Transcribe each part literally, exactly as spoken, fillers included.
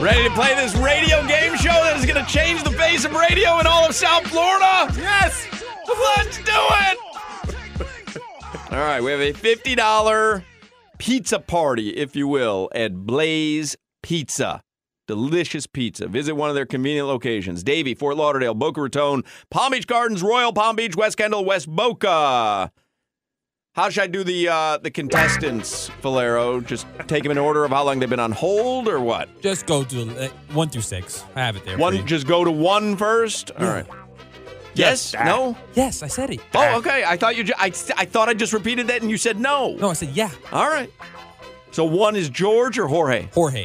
Ready to play this radio game show that is going to change the face of radio in all of South Florida? Yes! Let's do it! All right, we have a fifty dollars pizza party, if you will, at Blaze Pizza. Delicious pizza. Visit one of their convenient locations. Davie, Fort Lauderdale, Boca Raton, Palm Beach Gardens, Royal Palm Beach, West Kendall, West Boca. How should I do the uh, the contestants, Valero? Just take them in order of how long they've been on hold or what? Just go to uh, one through six. I have it there. One, just go to one first? All right. Yes? Ah. No? Yes, I said it. Oh, okay. I thought you. Ju- I, I thought I just repeated that and you said no. No, I said yeah. All right. So one is George or Jorge? Jorge.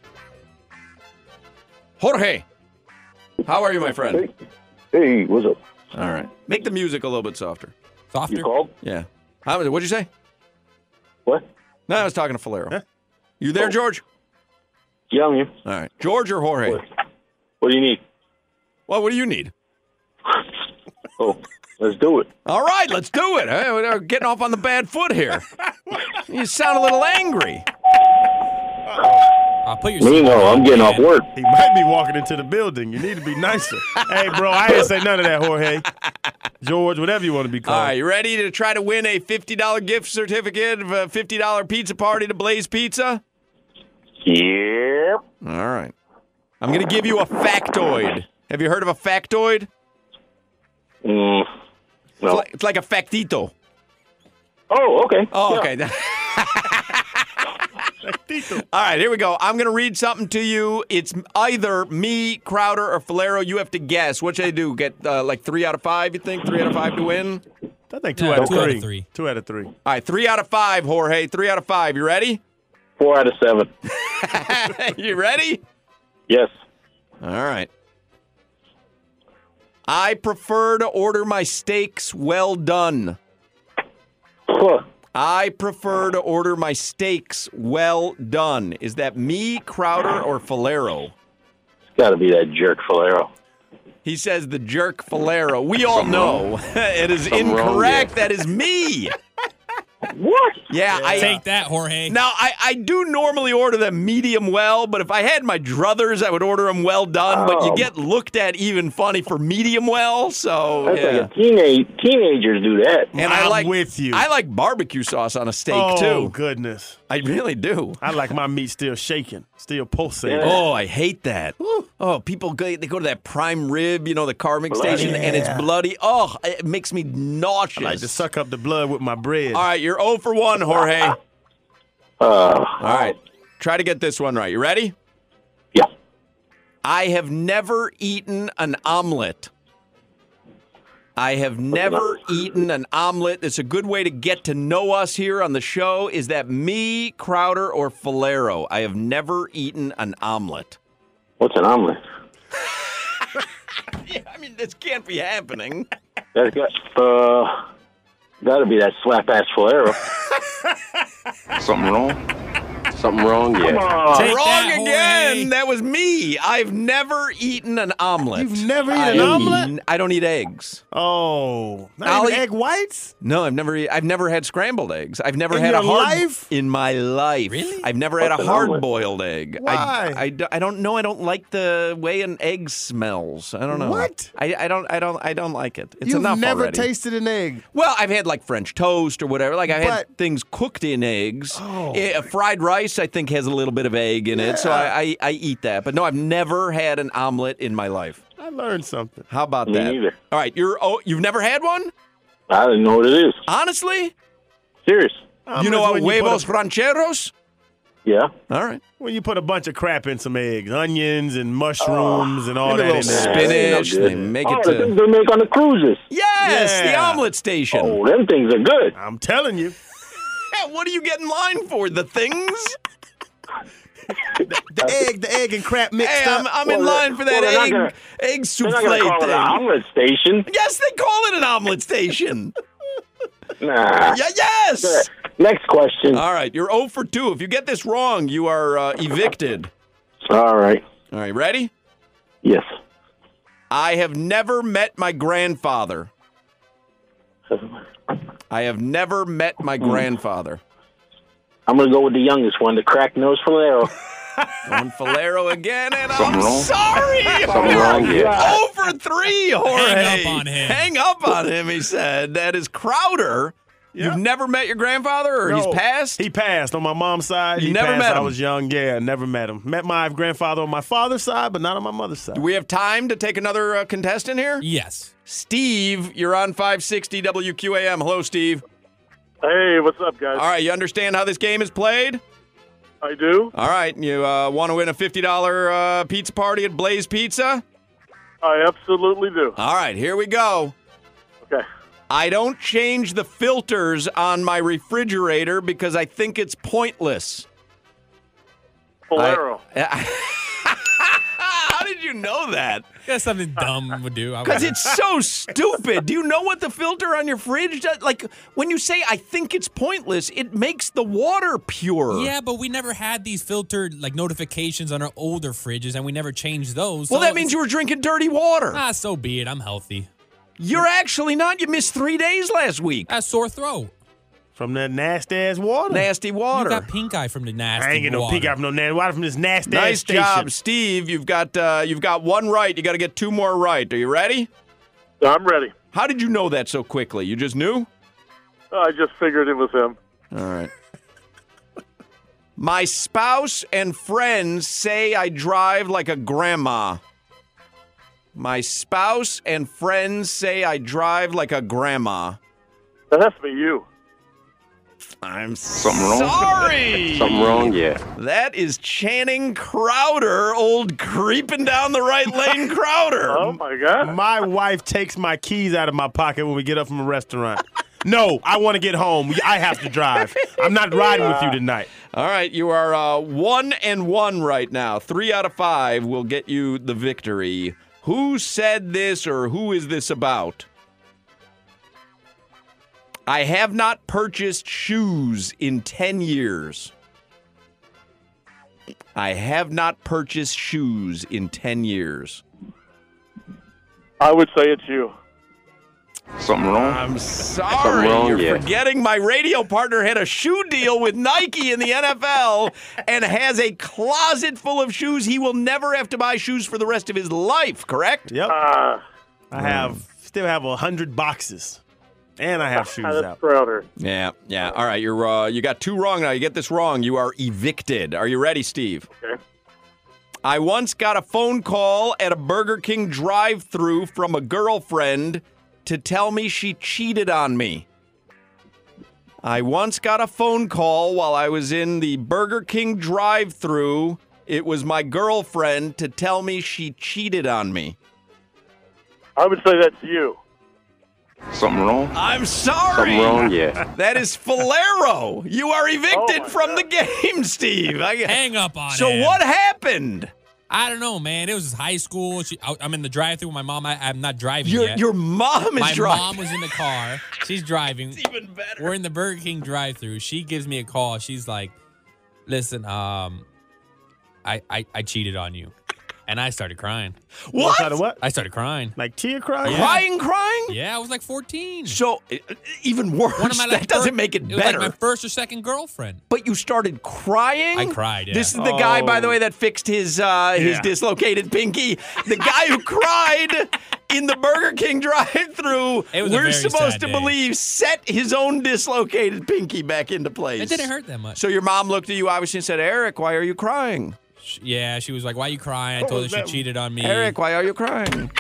Jorge. How are you, my friend? Hey, hey, what's up? All right. Make the music a little bit softer. Softer. You called? Yeah. How, what'd you say? What? No, I was talking to Falero. Huh? You there, Oh. George? Yeah, I'm here. All right. George or Jorge? What? What do you need? Well, what do you need? Oh, let's do it. All right, let's do it. Hey, we're getting off on the bad foot here. You sound a little angry. Uh, put your Me, no, I'm getting off work. He might be walking into the building. You need to be nicer. Hey, bro, I didn't say none of that, Jorge. George, whatever you want to be called. All right, you ready to try to win a fifty dollars gift certificate of a fifty dollars pizza party to Blaze Pizza? Yep. All right. I'm going to give you a factoid. Have you heard of a factoid? Mm, It's no. like, it's like a factito. Oh, okay. Oh, Yeah. okay. All right, here we go. I'm going to read something to you. It's either me, Crowder, or Falero. You have to guess. What should I do? Get uh, like three out of five, you think? Three out of five to win? I think two, Yeah, out, of two out three. of three. Two out of three. All right, three out of five, Jorge. Three out of five. You ready? Four out of seven. You ready? Yes. All right. I prefer to order my steaks well done. Huh. I prefer to order my steaks well done. Is that me, Crowder, or Falero? It's got to be that jerk Falero. He says the jerk Falero. We all know it is Something wrong incorrect. there. That is me. What? Yeah, I Take that, Jorge. now I, I do normally order them medium well, but if I had my druthers, I would order them well done. But you Oh. get looked at even funny for medium well, so That's yeah. like a teenage teenagers do that. And I I'm like with you. I like barbecue sauce on a steak oh, too. goodness. I really do. I like my meat still shaking, still pulsating. Yeah. Oh, I hate that. Oh, people go, they go to that prime rib, you know, the carving station, and it's Yeah. bloody. Oh, it makes me nauseous. I like to suck up the blood with my bread. All right, you're zero for one, Jorge. All Uh, right, try to get this one right. You ready? Yeah. I have never eaten an omelet. I have never eaten an omelet. It's a good way to get to know us here on the show. Is that me, Crowder, or Falero? I have never eaten an omelet. What's an omelet? Yeah, I mean, this can't be happening. That's got, uh, got to be that slap ass Falero. Something wrong? Something wrong? Come Yeah. on. Take Wrong that, again. Jorge. That was me. I've never eaten an omelet. You've never eaten I an omelet? eat- I don't eat eggs. Oh, not I'll even eat- egg whites? No, I've never. e- I've never had scrambled eggs. I've never In had a your hard life? in my life. Really? I've never had What's a an omelet? hard-boiled egg. Why? I, I, do- I don't know. I don't like the way an egg smells. I don't know. What? I, I don't. I don't. I don't like it. It's You've enough never already. tasted an egg. Well, I've had like French toast or whatever. Like I've had But- things cooked in eggs. Oh. Eh, uh, fried rice, I think, has a little bit of egg in it, so I, I, I eat that. But no, I've never had an omelet in my life. I learned something. How about Me that? neither. All right, you're. Oh, you've never had one? I don't know what it is. Honestly, Serious. you know what Omelets when you huevos put rancheros? Yeah. All right. a, when you put a bunch of crap in some eggs, onions and mushrooms and all Maybe a that in little there. spinach. Ain't no They good. make oh, it the to. things they make on the cruises. Yes, the Yeah. omelet station. Oh, them things are good. I'm telling you. Yeah, what do you get in line for? The things? The egg, the egg and crap mixed Hey, I'm, up. I'm in Well, line for that well, they're not egg, gonna- egg They're souffle not going to call thing. it an omelet station. Yes, they call it an omelet station. Nah. Yeah, yes. Next question. All right, you're zero for two. If you get this wrong, you are uh, evicted. All right. All right, ready? Yes. I have never met my grandfather. I have never met my grandfather. I'm going to go with the youngest one, the crack nose Falero. Going Falero again, and Something I'm wrong? sorry. Something wrong here. Over three, Jorge. Hang up on him. Hang up on him, he said. That is Crowder. Yep. You've never met your grandfather, or he's No, passed? He passed on my mom's side. You he never passed. met I him? was young. Yeah, never met him. Met my grandfather on my father's side, but not on my mother's side. Do we have time to take another uh, contestant here? Yes. Steve, you're on five sixty W Q A M. Hello, Steve. Hey, what's up, guys? All right, you understand how this game is played? I do. All right, you uh, want to win a fifty dollars uh, pizza party at Blaze Pizza? I absolutely do. All right, here we go. Okay. I don't change the filters on my refrigerator because I think it's pointless. Falero. I- How did you know that? That's something dumb would do. I Because would- it's so stupid. Do you know what the filter on your fridge does? Like, when you say, I think it's pointless, it makes the water pure. Yeah, but we never had these filtered like notifications on our older fridges, and we never changed those. Well, so that means you were drinking dirty water. ah, so be it. I'm healthy. You're actually not. You missed three days last week. A sore throat. From that nasty ass water. Nasty You water. got pink eye from the nasty I ain't get no water. peek out from no nasty water from this nasty ass Nice station. job, Steve. You've got uh, you've got one right. You got to get two more right. Are you ready? I'm ready. How did you know that so quickly? You just knew? I just figured it was him. All right. My spouse and friends say I drive like a grandma. My spouse and friends say I drive like a grandma. That has to be you. I'm Something wrong? sorry. Something wrong? Yeah. That is Channing Crowder, old creeping down the right lane Crowder. Oh, my God. My wife takes my keys out of my pocket when we get up from a restaurant. No, I want to get home. I have to drive. I'm not riding with you tonight. All right, you are uh, one and one right now. Three out of five will get you the victory. Who said this or who is this about? I have not purchased shoes in ten years. I have not purchased shoes in ten years. I would say it's you. Something wrong? I'm sorry. wrong, You're yeah. forgetting my radio partner had a shoe deal with Nike in the N F L and has a closet full of shoes. He will never have to buy shoes for the rest of his life, correct? Yep. Ah, I have still have a hundred boxes, and I have shoes that's out. Crowder. Yeah, yeah. All right, you're uh, you got two wrong now. You get this wrong, you are evicted. Are you ready, Steve? Okay. I once got a phone call at a Burger King drive-thru from a girlfriend to tell me she cheated on me. I once got a phone call while I was in the Burger King drive-thru. It was my girlfriend to tell me she cheated on me. I would say that's you. Something wrong? I'm sorry. Something wrong? Yeah. That is Falero. You are evicted Oh, my from God. the game, Steve. I, Hang up on so him. what happened? I don't know, man. It was high school. She, I, I'm in the drive-thru with my mom. I, I'm not driving Your yet. your mom is my driving. mom was in the car. She's driving. Even better. We're in the Burger King drive-thru. She gives me a call. She's like, "Listen, um, I I, I cheated on you," and I started crying. What? Kind of what? I started crying. Like tear crying? Yeah. Crying, crying? Yeah, I was like fourteen. So, uh, even worse. One of my that like, doesn't fir- make it It was better. like my first or second girlfriend. But you started crying? I cried, yeah. This is the guy, by the Oh. way, that fixed his uh, his Yeah. dislocated pinky. The guy who cried in the Burger King drive-thru, It was a we're very supposed sad to day. believe, set his own dislocated pinky back into place. It didn't hurt that much. So your mom looked at you, obviously, and said, Eric, why are you crying? Sh- yeah, she was like, "Why you crying?" I told her was she that? cheated on me. Eric, why are you crying?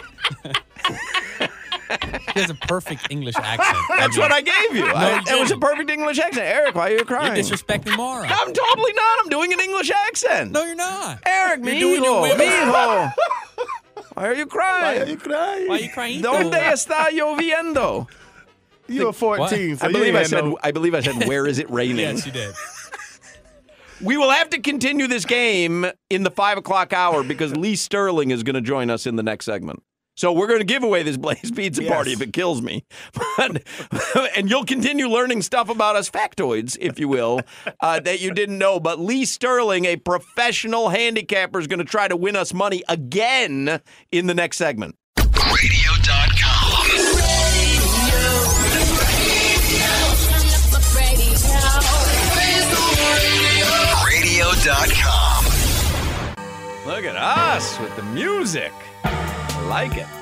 She has a perfect English accent. That's what I gave you. I, you that was a didn't. perfect English accent. Eric, why are you You're crying? disrespecting Mara. I'm totally not. I'm doing an English accent. No, you're not. Eric, You're doing your mijo, women. mijo. Why are you Why are you crying? crying? Why are you crying? ¿Dónde está lloviendo? You were fourteen, so I you believe ain't I had said. no- I believe I said. Where is it raining? Yes, you did. We will have to continue this game in the five o'clock hour because Lee Sterling is going to join us in the next segment. So we're going to give away this Blaze Pizza Yes. party if it kills me. But, and you'll continue learning stuff about us, factoids, if you will, uh, that you didn't know. But Lee Sterling, a professional handicapper, is going to try to win us money again in the next segment. radio dot com. radio dot com. Yes, with the music. I like it.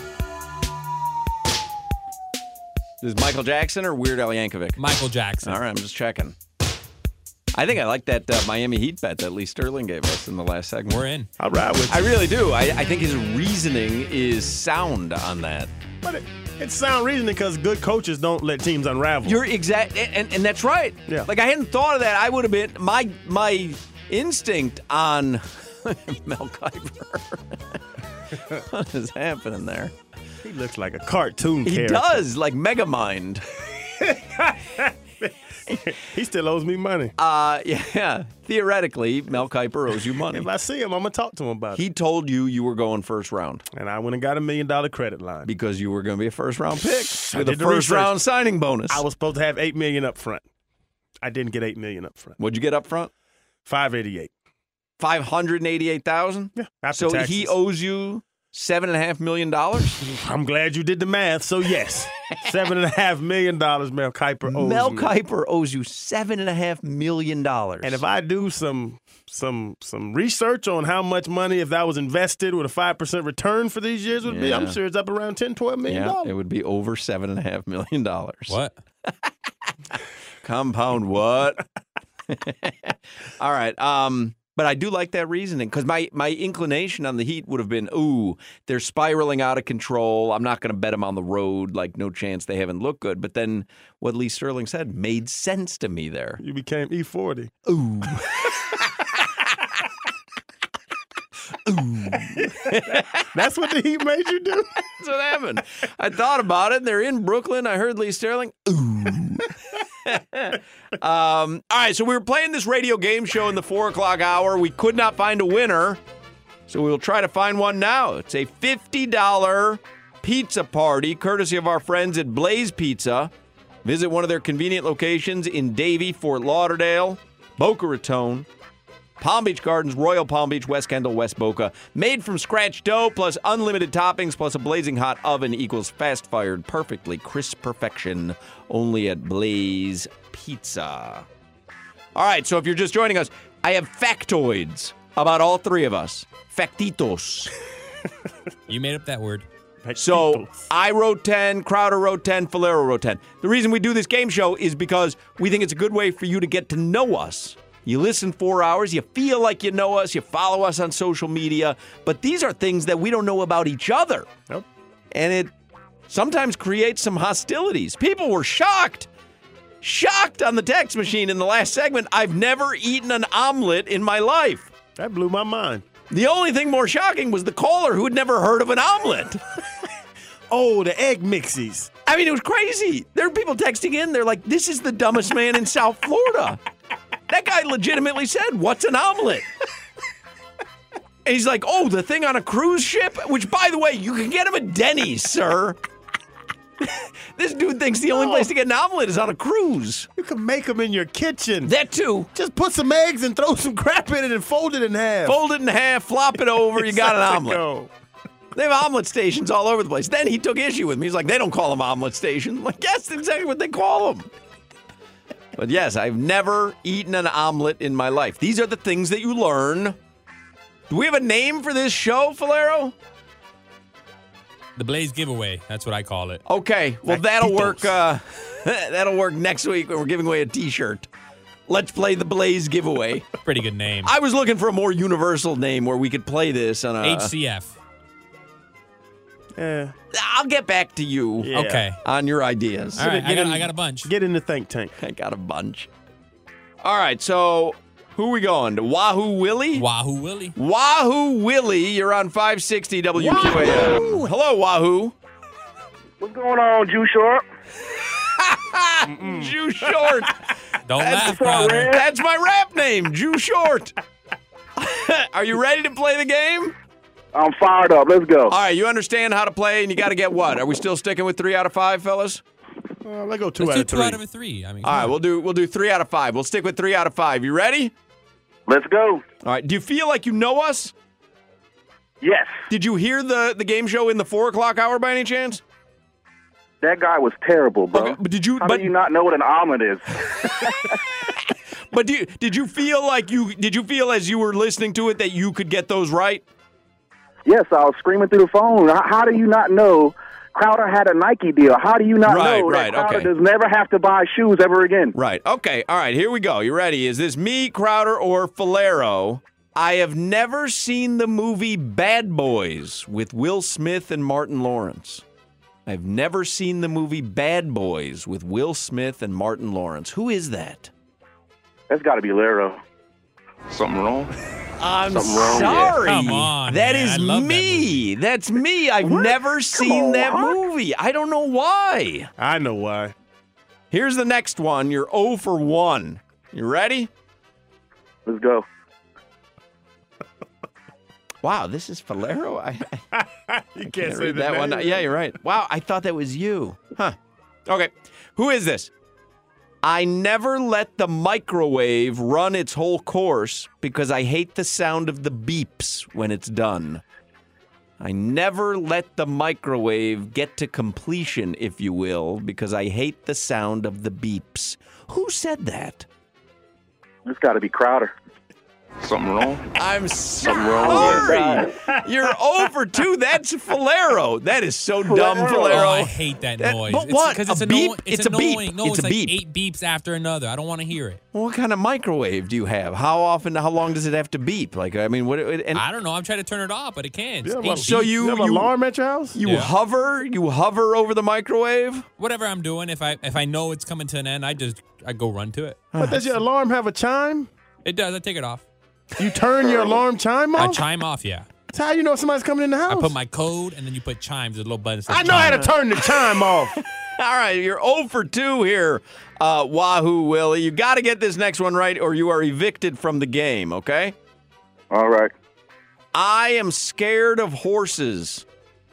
Is this Michael Jackson or Weird Al Yankovic? Michael Jackson. All right, I'm just checking. I think I like that uh, Miami Heat bet that Lee Sterling gave us in the last segment. We're in. I'll ride with you. I really do. I, I think his reasoning is sound on that. But it, it's sound reasoning because good coaches don't let teams unravel. You're exact, and, and that's right. Yeah. Like I hadn't thought of that. I would have been my my instinct on Mel Kiper. What is happening there? He looks like a cartoon He character. does, like Megamind. He still owes me money. Uh, yeah. Theoretically, Mel Kiper owes you money. If I see him, I'm going to talk to him about He it. told you you were going first round And I went and got a million dollar credit line. because you were going to be a first round pick I with a did the first research. round signing bonus. I was supposed to have eight million up front. I didn't get eight million up front. What'd you get up front? Five eighty eight. five hundred eighty-eight thousand dollars? Yeah. After So taxes. he owes you seven and a half million dollars? I'm glad you did the math. So yes, seven and a half million dollars Mel Kiper owes Mel me. Kiper owes you seven and a half million dollars. And if I do some some some research on how much money, if that was invested with a five percent return for these years would be, I'm Yeah. sure it's up around ten, twelve million yeah, dollars. it would be over seven and a half million dollars. What? Compound what? All right. Um, but I do like that reasoning because my, my inclination on the Heat would have been, ooh, they're spiraling out of control. I'm not going to bet them on the road. Like, no chance they haven't looked good. But then what Lee Sterling said made sense to me there. You became E forty. Ooh. That's what the Heat made you do? That's what happened. I thought about it. They're in Brooklyn. I heard Lee Sterling. Ooh. um, all right, so we were playing this radio game show in the four o'clock hour. We could not find a winner, so we'll try to find one now. It's a fifty dollars pizza party, courtesy of our friends at Blaze Pizza. Visit one of their convenient locations in Davie, Fort Lauderdale, Boca Raton, Palm Beach Gardens, Royal Palm Beach, West Kendall, West Boca. Made from scratch dough plus unlimited toppings plus a blazing hot oven equals fast-fired, perfectly crisp perfection only at Blaze Pizza. All right, so if you're just joining us, I have factoids about all three of us. Factitos. You made up that word. So I wrote ten, Crowder wrote ten, Falero wrote ten. The reason we do this game show is because we think it's a good way for you to get to know us. You listen four hours, you feel like you know us, you follow us on social media, but these are things that we don't know about each other. Nope. And it sometimes creates some hostilities. People were shocked. Shocked on the text machine in the last segment. I've never eaten an omelet in my life. That blew my mind. The only thing more shocking was the caller who had never heard of an omelet. Oh, the egg mixies. I mean, it was crazy. There are people texting in. They're like, this is the dumbest man in South Florida. That guy legitimately said, what's an omelet? And he's like, oh, the thing on a cruise ship? Which, by the way, you can get them at Denny's, sir. This dude thinks the only No. place to get an omelet is on a cruise. You can make them in your kitchen. That too. Just put some eggs and throw some crap in it and fold it in half. Fold it in half, flop it over, you got an Set to omelet. go. They have omelet stations all over the place. Then he took issue with me. He's like, they don't call them omelet stations. I'm like, yes, that's exactly what they call them. But yes, I've never eaten an omelet in my life. These are the things that you learn. Do we have a name for this show, Falero? The Blaze giveaway. That's what I call it. Okay, well, that'll work. Uh, that'll work next week when we're giving away a T-shirt. Let's play the Blaze giveaway. Pretty good name. I was looking for a more universal name where we could play this on a. H C F. Yeah. I'll get back to you Yeah. Okay. on your ideas. All right, I get got, in- I got a bunch. Get in the think tank. I got a bunch. All right, so who are we going to? Wahoo Willie? Wahoo Willie. Wahoo Willie, you're on five sixty W Q A M. Hello, Wahoo. What's going on, Jew Short? Jew Short. Don't That's, laugh, Crowder. that's my rap name, Jew Short. Are you ready to play the game? I'm fired up. Let's go. All right, you understand how to play, and you got to get what? Are we still sticking with three out of five, fellas? Uh, let's go two Let's out do of two three. out of a three. I mean, All come right, on. we'll do we'll do three out of five. We'll stick with three out of five. You ready? Let's go. All right. Do you feel like you know us? Yes. Did you hear the the game show in the four o'clock hour by any chance? That guy was terrible, bro. Okay, but did you? How But do you not know what an omelet is? but do you, did you feel like you did you feel as you were listening to it that you could get those right? Yes, I was screaming through the phone. How, how do you not know Crowder had a Nike deal? How do you not Right, know right, that Crowder okay. does never have to buy shoes ever again? Right. Okay. All right. Here we go. You ready? Is this me, Crowder, or Falero? I have never seen the movie Bad Boys with Will Smith and Martin Lawrence. I've never seen the movie Bad Boys with Will Smith and Martin Lawrence. Who is that? That's got to be Lero. Something wrong? I'm Something wrong, yeah. sorry. Come on, That man. is I love that me. That's me. I've never seen on, that what? movie. I don't know why. I know why. Here's the next one. You're zero for one. You ready? Let's go. Wow, this is Falero. I, I You can't, can't say read the that name. one. Yeah, you're right. Wow, I thought that was you. Huh. Okay. Who is this? I never let the microwave run its whole course because I hate the sound of the beeps when it's done. I never let the microwave get to completion, if you will, because I hate the sound of the beeps. Who said that? It's got to be Crowder. Something wrong? I'm Something wrong sorry. You're over two. That's Falero. That is so dumb, Falero. Falero. Oh, I hate that That- noise. but It's- what? 'cause A it's beep? annoying. It's, It's a beep. annoying. No, It's it's, a like beep. eight beeps after another. I don't want to hear it. What kind of microwave do you have? How often? How long does it have to beep? Like, I mean, what? And I don't know. I'm trying to turn it off, but it can't. It's You have eight a- so beeps. you You have an you, alarm at your house? you Yeah. hover you hover over the microwave. Whatever I'm doing, if I if I know it's coming to an end, I just I go run to it. But does your alarm have a chime? It does. I take it off. You turn your alarm chime I off? chime off. Yeah. That's how you know somebody's coming in the house. I put my code, and then you put chimes. There's a little button. that says I know how to chime. turn the chime off. All right, you're zero for two here, uh, Wahoo Willie. You got to get this next one right, or you are evicted from the game. Okay. All right. I am scared of horses.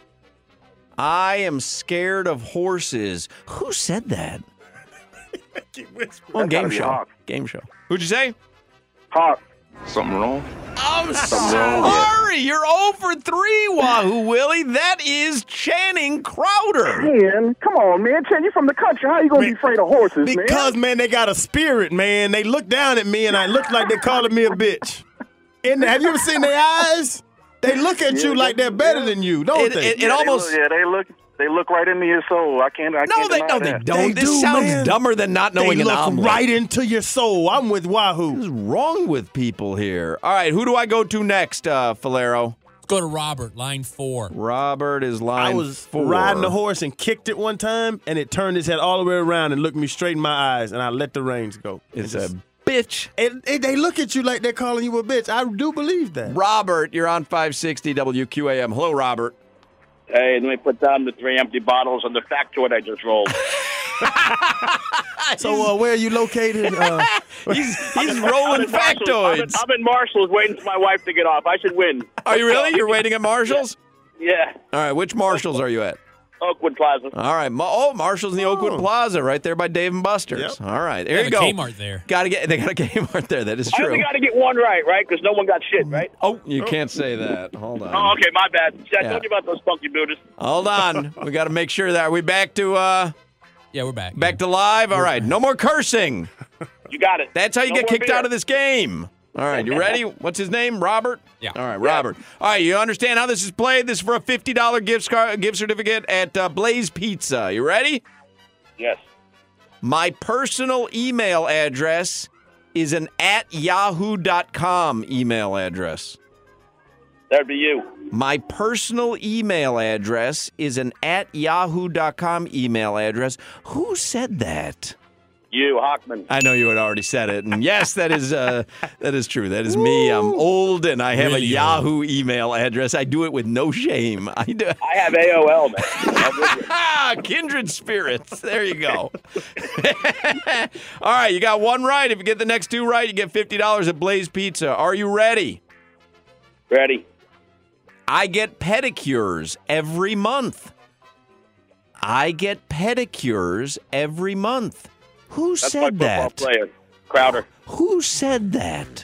I am scared of horses. Who said that? Keep whispering. On That's gotta game be show. Hawk. Game show. Who'd you say? Hawk. Something wrong? I'm Something wrong with sorry. You're zero for three, Wahoo Willie. That is Channing Crowder. Man, come on, man. Chen, you from the country. How you going to be afraid of horses, man? Because, man, they got a spirit, man. They look down at me, and I look like they're calling me a bitch. And have you ever seen their eyes? They look at you like they're better than you, don't It- they? it- Yeah, they almost- look- yeah, they look. They look right into your soul. I can't. I No, can't they deny no, they that. don't. They this do, sounds man. dumber than not They knowing an look omelet. right into your soul. I'm with Wahoo. What is wrong with people here? All right, who do I go to next, uh, Falero? Let's go to Robert, line four. Robert is line I was four. riding the horse and kicked it one time, and it turned its head all the way around and looked me straight in my eyes, and I let the reins go. It's just- a bitch. And, and they look at you like they're calling you a bitch. I do believe that. Robert, you're on five sixty W Q A M. Hello, Robert. Hey, let me put down the three empty bottles and the factoid I just rolled. So uh, where are you located? Uh, He's he's rolling I'm in, I'm, in, factoids. I'm in Marshall's waiting for my wife to get off. I should win. Are you really? You're waiting at Marshall's? Yeah, All right, which Marshalls are you at? Oakwood Plaza. All right. Ma- Oh, Marshall's in the Oakwood Plaza, right there by Dave and Buster's. Yep. All right, there They you have go. a Kmart there. Got to get. They got a Kmart there. That is I true. only got to get one right, right? Because no one got shit, right? Oh, you can't say that. Hold on. Oh, okay, my bad. See, I Yeah. told you about those funky Buddhists. Hold on. We got to make sure that are we back to uh Yeah, we're back. back to live. All right. No more cursing. You got it. That's how you No get more kicked beer. out of this game. All right, you ready? What's his name? Robert? Yeah. All right, Robert. All right, you understand how this is played? This is for a fifty dollars gift, scar- gift certificate at uh, Blaze Pizza. You ready? Yes. My personal email address is an at yahoo dot com email address. That'd be you. My personal email address is an at yahoo dot com email address. Who said that? You, Hockman. I know you had already said it, and yes, that is uh, that is true. That is me. I'm old, and I have Really a Yahoo email address. I do it with no shame. I do. I have A O L, man. I'm with you. Ah, kindred spirits. There you go. All right, you got one right. If you get the next two right, you get fifty dollars at Blaze Pizza. Are you ready? Ready. I get pedicures every month. I get pedicures every month. Who That's my said football that? player. Crowder. Who said that?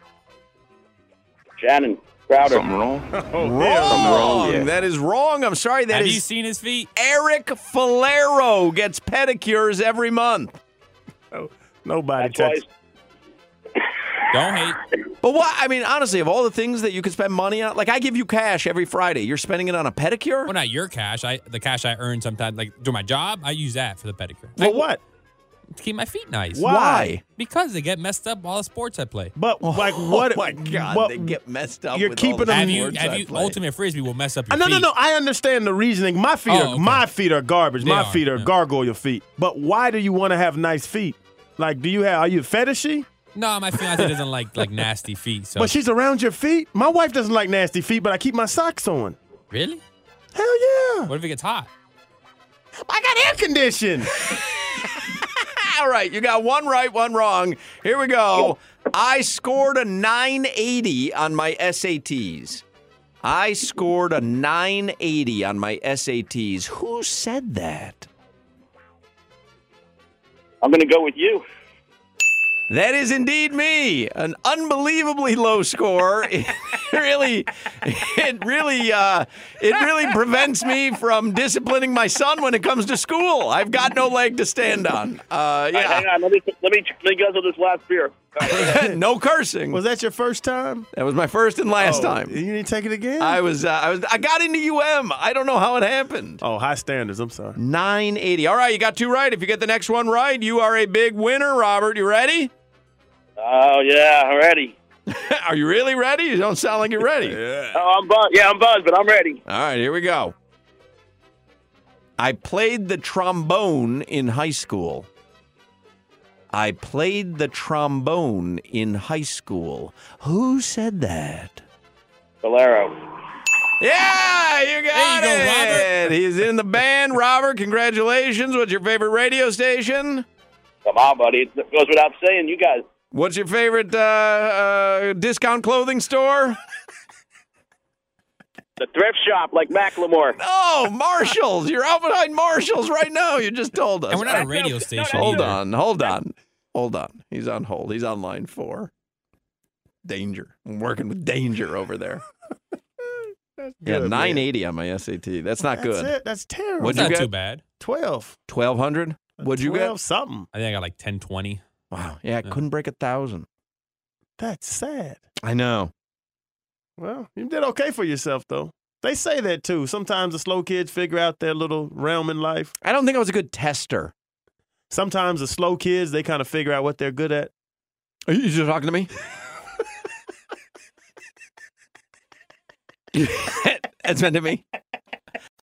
Shannon. Crowder. Something wrong? Wrong. wrong, yeah. That is wrong. I'm sorry. That Have is you seen his feet? Eric Falero gets pedicures every month. nobody That's why touches. Don't hate. But what? I mean, honestly, of all the things that you could spend money on, like I give you cash every Friday. You're spending it on a pedicure? Well, not your cash. I the cash I earn sometimes, like do my job, I use that for the pedicure. For I- what? To keep my feet nice. Why? Why? Because they get messed up all the sports I play. But like what? Oh my God, what- they get messed up. You're with all keeping the them- Have you, sports have I you play. Ultimate Frisbee will mess up Uh, your no, feet. no, no. I understand the reasoning. My feet Oh, are okay. my feet are garbage. They my are, feet are yeah. gargoyle feet. But why do you want to have nice feet? Like, do you have? Are you fetishy? No, my fiance doesn't like like nasty feet. So But she's around your feet. My wife doesn't like nasty feet, but I keep my socks on. really? Hell yeah! What if it gets hot? I got air conditioning. All right, you got one right, one wrong. Here we go. I scored a nine eighty on my S A Ts. I scored a nine eighty on my S A Ts. Who said that? I'm going to go with you. That is indeed me. An unbelievably low score. It really, it really, uh, it really prevents me from disciplining my son when it comes to school. I've got no leg to stand on. Uh, All right, hang yeah, on. Let me, let me, let me guzzle this last beer. no cursing. Was that your first time? That was my first and last Oh, time. You need to take it again? I was, uh, I was, I got into U M. I don't know how it happened. oh, high standards. I'm sorry. nine eighty. All right, you got two right. If you get the next one right, you are a big winner, Robert. You ready? Oh, yeah, I'm ready. Are you really ready? You don't sound like you're ready. Oh, I'm buzzed. Yeah, I'm buzzed, but I'm ready. All right, here we go. I played the trombone in high school. I played the trombone in high school. Who said that? Valero. Yeah, you got There you go, it. Robert. He's in the band. Robert, congratulations. What's your favorite radio station? Come on, buddy. It goes without saying, you guys. What's your favorite uh, uh, discount clothing store? The thrift shop like Macklemore. Oh, Marshalls. You're out behind Marshalls right now. You just told us. And we're not a radio station. Hold either. on, hold on, hold on. He's on hold. He's on line four. Danger. I'm working with danger over there. Yeah, Good, nine man. eighty on my S A T. That's not That's good. it. That's terrible. What'd It's you not get? too bad. twelve. twelve hundred? What'd you twelve get? something. I think I got like ten, twenty. Wow. Yeah, I Yeah. couldn't break a thousand. That's sad. I know. Well, you did okay for yourself, though. They say that, too. Sometimes the slow kids figure out their little realm in life. I don't think I was a good tester. Sometimes the slow kids, they kind of figure out what they're good at. Are you just talking to me? That's meant to me.